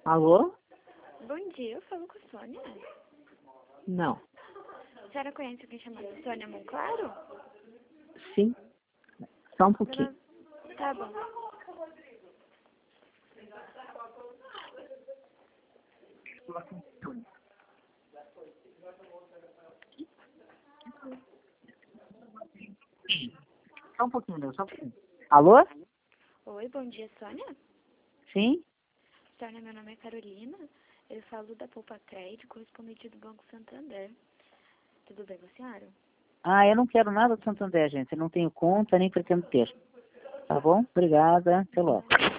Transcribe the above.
Alô? Bom dia, eu falo com a Sônia. Não. A senhora conhece alguém chamado Sônia Monclaro? Sim. Só um pouquinho. Tá bom. Só um pouquinho, só um pouquinho. Alô? Oi, bom dia, Sônia. Sim? Sônia, meu nome é Carolina. Eu falo da Poupa Crédito, correspondente do Banco Santander. Tudo bem com a senhora? Ah, eu não quero nada do Santander, gente. Eu não tenho conta, nem pretendo ter. Tá bom? Obrigada. Até logo.